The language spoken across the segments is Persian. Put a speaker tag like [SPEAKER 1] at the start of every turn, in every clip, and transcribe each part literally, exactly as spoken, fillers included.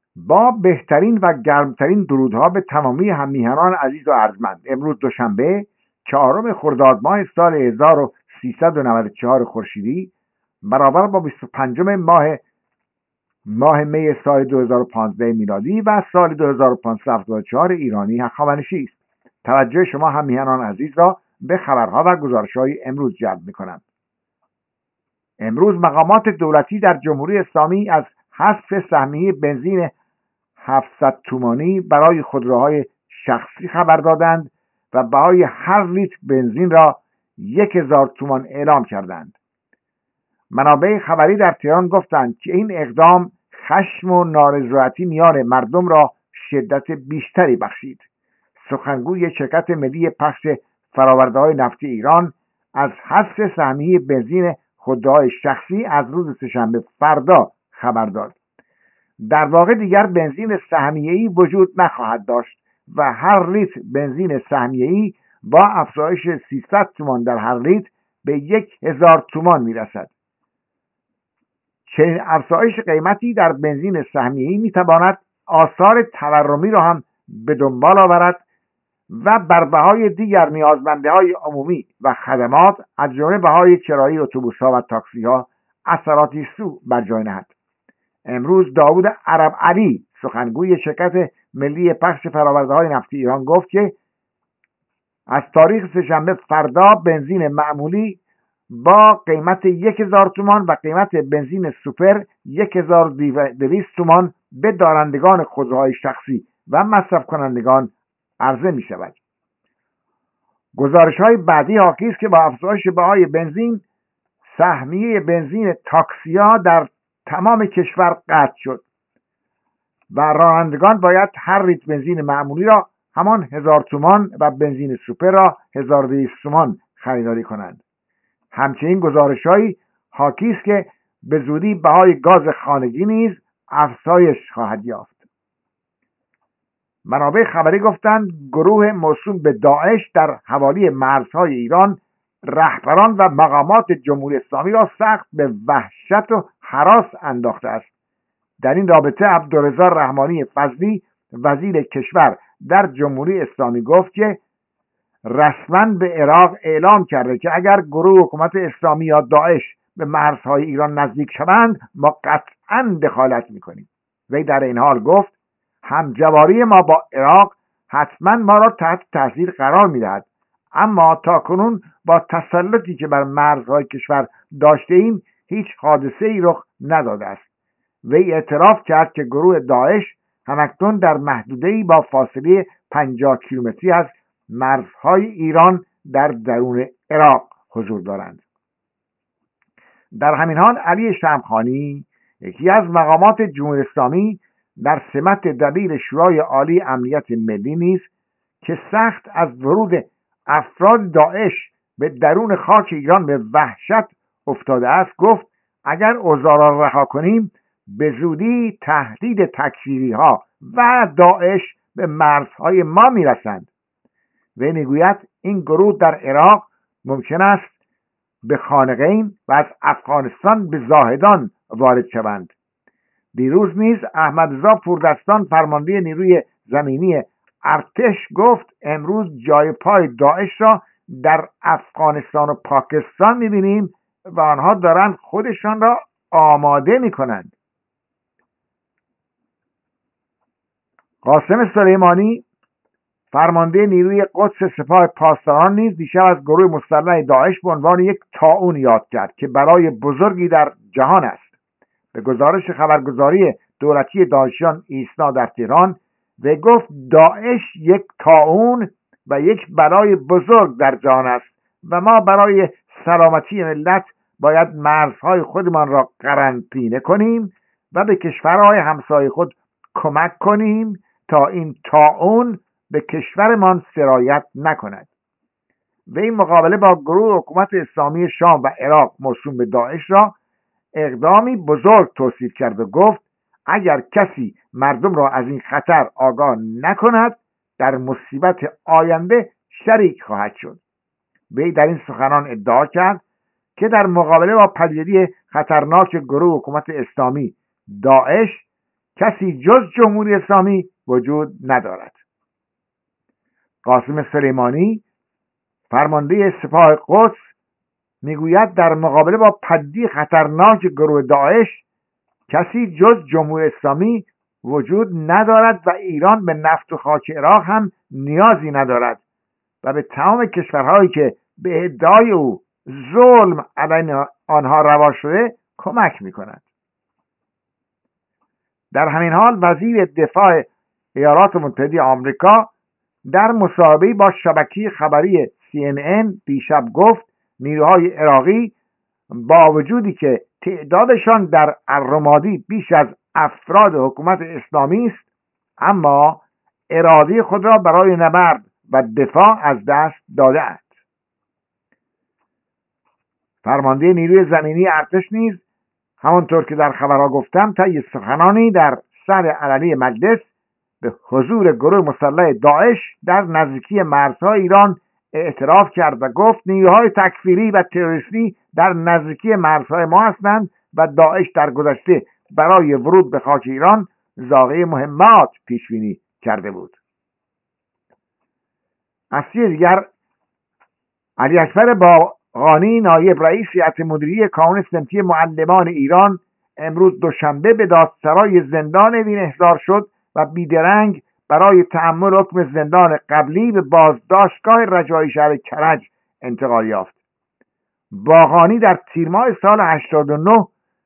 [SPEAKER 1] با بهترین و گرمترین درودها به تمامی هممیهنان عزیز و ارجمند. امروز دوشنبه چهارم خرداد ماه سال هزار و سیصد و نود و چهار خورشیدی برابر با بیست و پنجم ماه ماه می سال دو هزار و پانزده میلادی و سال دو هزار و پانصد و هفتاد و چهار ایرانی هخامنشی است. توجه شما هممیهنان عزیز را به خبرها و گزارش‌های امروز جلب می‌کنم. امروز مقامات دولتی در جمهوری اسلامی از حذف سهمیه بنزین هفتصد تومانی برای خودروهای شخصی خبر دادند و بهای هر لیتر بنزین را یک هزار تومان اعلام کردند. منابع خبری در تهران گفتند که این اقدام خشم و نارضایتی میان مردم را شدت بیشتری بخشید. سخنگوی شرکت ملی پخش فرآورده‌های نفتی ایران از حذف سهمیه بنزین خودروهای شخصی از روز سه‌شنبه فردا خبر داد. در واقع دیگر بنزین سهمیه‌ای وجود نخواهد داشت و هر لیتر بنزین سهمیه‌ای با افزایش سیصد تومان در هر لیتر به یک هزار تومان میرسد. چنین افزایش قیمتی در بنزین سهمیه‌ای میتواند آثار تورمی را هم به دنبال آورد و بر بهای دیگر نیازمندی‌های عمومی و خدمات از جمله بهای کرایه اتوبوس‌ها و تاکسی‌ها اثراتی سو بر جای نهد. امروز داوود عرب علی سخنگوی شرکت ملی پخش فرآورده‌های نفتی ایران گفت که از تاریخ سه‌شنبه فردا بنزین معمولی با قیمت یک هزار تومان و قیمت بنزین سوپر یک هزار و دویست تومان به دارندگان خودروهای شخصی و مصرف کنندگان عرضه می شود. گزارش های بعدی حاکی است که با افزایش بهای بنزین سهمیه بنزین تاکسی‌ها در تمام کشور قطع شد و رانندگان باید هر لیتر بنزین معمولی را همان هزار تومان و بنزین سوپر را هزار و دویست تومان خریداری کنند. همچنین گزارش‌هایی حاکی است که به زودی بهای گاز خانگی نیز افزایش خواهد یافت. منابع خبری گفتند گروه موسوم به داعش در حوالی مرزهای ایران رهبران و مقامات جمهوری اسلامی را سخت به وحشت و هراس انداخته است. در این رابطه عبدالرضا رحمانی فضلی وزیر کشور در جمهوری اسلامی گفت که رسما به عراق اعلام کرده که اگر گروه حکومت اسلامی یا داعش به مرزهای ایران نزدیک شوند ما قطعا دخالت میکنیم. وی در این حال گفت همجواری ما با عراق حتما ما را تحت تاثیر قرار میدهد، اما تاکنون با تسلطی که بر مرزهای کشور داشته ایم هیچ حادثه ای رخ نداده است. وی اعتراف کرد که گروه داعش همکنون در محدوده‌ای با فاصله پنجاه کیلومتری از مرزهای ایران در درون عراق حضور دارند. در همین حال علی شمخانی یکی از مقامات جمهوری اسلامی در سمت دبیر شورای عالی امنیت ملی نیز که سخت از ورود افراد داعش به درون خاک ایران به وحشت افتاده است گفت اگر اوضاع را رها کنیم به زودی تهدید تکفیری ها و داعش به مرزهای ما میرسند. وی میگوید این گروه در عراق ممکن است به خانقین و از افغانستان به زاهدان وارد شوند. دیروز نیز احمدرضا پوردستان فرمانده نیروی زمینی ارتش گفت امروز جای پای داعش را در افغانستان و پاکستان میبینیم و آنها دارند خودشان را آماده میکنند. قاسم سلیمانی فرمانده نیروی قدس سپاه پاسداران نیز دیشب از گروه مسلح داعش به عنوان یک طاعون یاد کرد که برای بزرگی در جهان است. به گزارش خبرگزاری دولتی داعشیان ایسنا در تهران و گفت داعش یک طاعون و یک بلای بزرگ در جهان است و ما برای سلامتی ملت باید مرزهای خودمان را قرنطینه کنیم و به کشورهای همسایه خود کمک کنیم تا این طاعون به کشورمان سرایت نکند. و این مقابله با گروه حکومت اسلامی شام و عراق موسوم به داعش را اقدامی بزرگ توصیف کرد و گفت اگر کسی مردم را از این خطر آگاه نکند در مصیبت آینده شریک خواهد شد. وی در این سخنان ادعا کرد که در مقابله با پدیدگی خطرناک گروه حکومت اسلامی داعش کسی جز جمهوری اسلامی وجود ندارد. قاسم سلیمانی فرمانده سپاه قدس میگوید در مقابله با پدیده خطرناک گروه داعش کسی جز جمهوری اسلامی وجود ندارد و ایران به نفت و خاک عراق هم نیازی ندارد و به تمام کشورهایی که به ادعای او ظلم علیه آنها روا شده کمک میکند. در همین حال وزیر دفاع ایالات متحده آمریکا در مصاحبه‌ای با شبکه خبری سی ان ان دیشب گفت نیروهای عراقی با وجودی که تعدادشان در الرمادی بیش از افراد حکومت اسلامی است، اما اراده خود را برای نبرد و دفاع از دست داده است. فرمانده نیروی زمینی ارتش نیز همانطور که در خبرها گفتم طی سخنانی در صدر علنی مجلس به حضور گروه مسلح داعش در نزدیکی مرزهای ایران اعتراف کرد و گفت نیروهای تکفیری و تروریستی در نزدیکی مرزهای ما هستند و داعش در گذشته برای ورود به خاک ایران زاغه مهمات پیش بینی کرده بود. از سوی دیگر علی اکبر باقانی نایب رئیس هیئت مدیره کانون صنفی معلمان ایران امروز دوشنبه به دادسرای زندان اوین احضار شد و بیدرنگ برای تأمل حکم زندان قبلی به بازداشتگاه رجایی شهر کرج انتقال یافت. باقانی در تیر ماه سال هشتاد و نه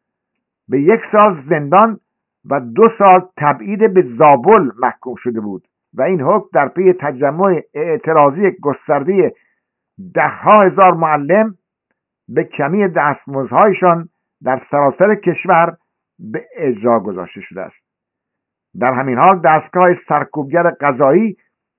[SPEAKER 1] به یک سال زندان و دو سال تبعید به زابل محکوم شده بود و این حکم در پی تجمع اعتراضی گسترده دهها هزار معلم به کمی دستمزدهایشان در سراسر کشور به اجرا گذاشته شده است. در همین حال دستگاه سرکوبگر قضایی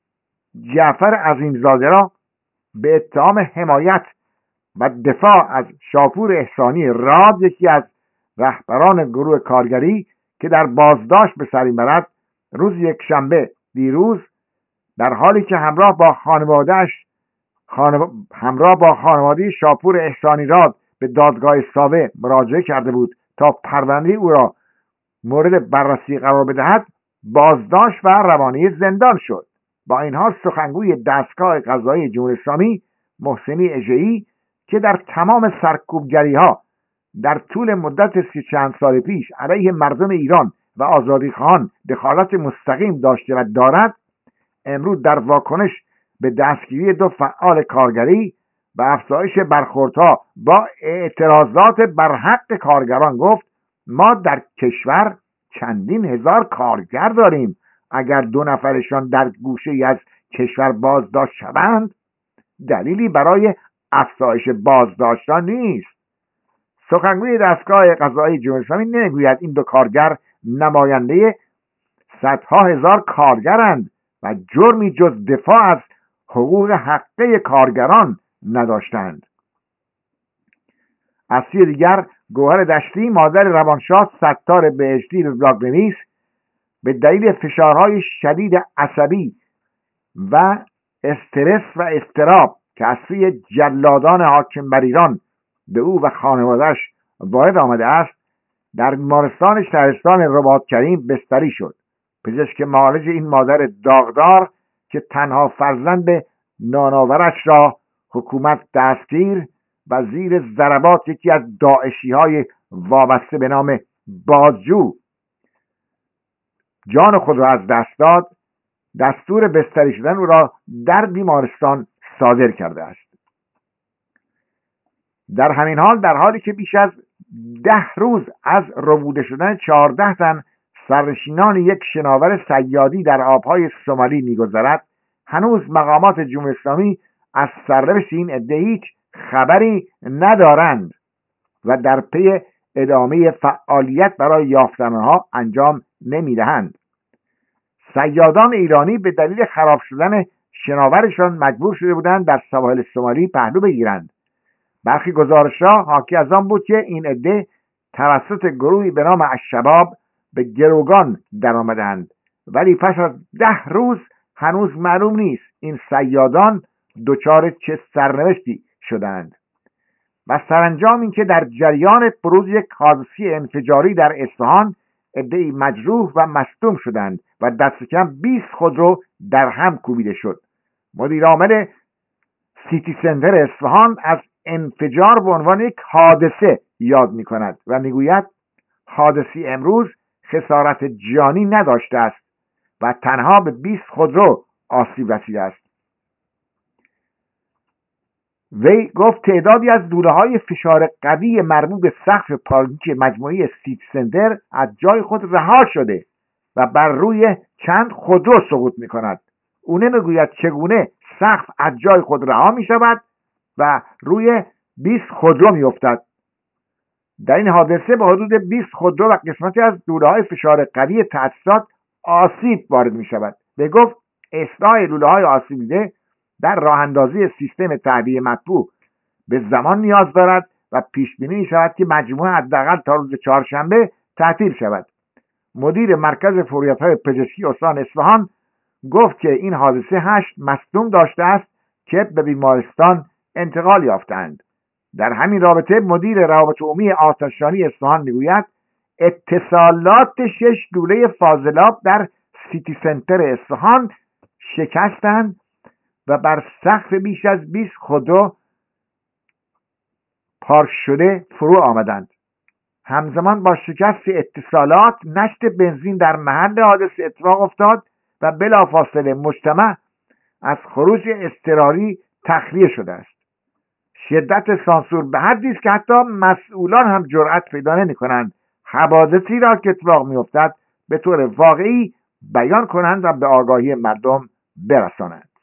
[SPEAKER 1] جعفر عظیمزاده را به اتهام حمایت و دفاع از شاپور احسانی راد، یکی از رهبران گروه کارگری که در بازداشت به سر میبرد، روز یکشنبه دیروز در حالی که همراه با خانواده‌اش خانو... همراه با خانواده شاپور احسانی راد به دادگاه ساوه مراجعه کرده بود تا پرونده او را مورد بررسی قرار بدهد، بازداشت و روانه زندان شد. با این حال سخنگوی دستگاه قضایی جمهوری اسلامی محسنی اژه‌ای که در تمام سرکوبگری ها در طول مدت سی چند سال پیش علیه مردم ایران و آزادیخواهان دخالت مستقیم داشته و دارد، امروز در واکنش به دستگیری دو فعال کارگری و افزایش برخوردها با اعتراضات بر حق کارگران گفت ما در کشور چندین هزار کارگر داریم، اگر دو نفرشان در گوشه ای از کشور بازداشت شوند دلیلی برای افزایش بازداشتان نیست. سخنگوی دستگاه قضایی جمهوری اسلامی نمیگوید این دو کارگر نماینده صدها هزار کارگرند و جرمی جز دفاع از حقوق حقه کارگران نداشتند. از سوی دیگر گوهر دشتی مادر روانشناس ستار بهشتی به بلاگ نویس به دلیل فشارهای شدید عصبی و استرس و اضطراب که از سوی جلادان حاکم بر ایران به او و خانواده‌اش وارد آمده است در بیمارستان شهرستان رباط کریم بستری شد. پزشک معالج این مادر داغدار که تنها فرزند نانآورش را حکومت دستگیر و زیر ضربات یکی از داعشی های وابسته به نام بازجو جان خود را از دست داد، دستور بستری شدن او را در بیمارستان صادر کرده است. در همین حال در حالی که بیش از ده روز از ربوده شدن چهارده تن سرنشینان یک شناور صیادی در آبهای سومالی می‌گذرد، هنوز مقامات جمهوری اسلامی از سرنوشت این عده هیچ خبری ندارند و در پی ادامه فعالیت برای یافتن آنها انجام نمیدهند. صیادان ایرانی به دلیل خراب شدن شناورشان مجبور شده بودند در سواحل سومالی پهلو بگیرند. برخی گزارش‌ها حاکی از آن بود که این عده توسط گروهی به نام الشباب به گروگان درآمدند، ولی پس از ده روز هنوز معلوم نیست این صیادان دچار چه سرنوشتی شدند. و سرانجام این که در جریان بروز یک حادثه انفجاری در اصفهان عده‌ای مجروح و مصدوم شدند و دست کم بیست خودرو در هم کوبیده شد. مدیر عامل سیتی سنتر اصفهان از انفجار به عنوان یک حادثه یاد می کند و میگوید حادثی امروز خسارت جانی نداشته است و تنها به بیست خودرو آسیب رسیده است. وی گفت تعدادی از لوله‌های فشار قوی مربوط به سقف پارکینگ مجموعه سیتی سنتر از جای خود رها شده و بر روی چند خودرو سقوط می کند. او نمیگوید چگونه سقف از جای خود رها می شود و روی بیست خودرو می افتد. در این حادثه به حدود بیست خودرو و قسمتی از لوله‌های فشار قوی تأسیسات آسیب وارد می شود. به گفت اصلاح لوله‌های آسیب دیده در راه اندازی سیستم تهویه مطبوع به زمان نیاز دارد و پیش بینی می شود که مجموعه حداقل تا روز چهارشنبه تعطیل شود. مدیر مرکز فوریت‌های پزشکی استان اصفهان گفت که این حادثه هشت مصدوم داشته است که به بیمارستان انتقال یافتند. در همین رابطه مدیر روابط عمومی آتش‌نشانی اصفهان میگوید اتصالات شش لوله فاضلاب در سیتی سنتر اصفهان شکستند و بر سقف بیش از بیست خودرو پارک شده فرو آمدند. همزمان با شکست اتصالات نشت بنزین در محل حادثه اتفاق افتاد و بلافاصله مجتمع از خروج اضطراری تخلیه شده است. شدت سانسور به حدی است که حتی مسئولان هم جرأت پیدا نمی‌کنند حوادثی را که اتفاق می‌افتد به طور واقعی بیان کنند و به آگاهی مردم برسانند.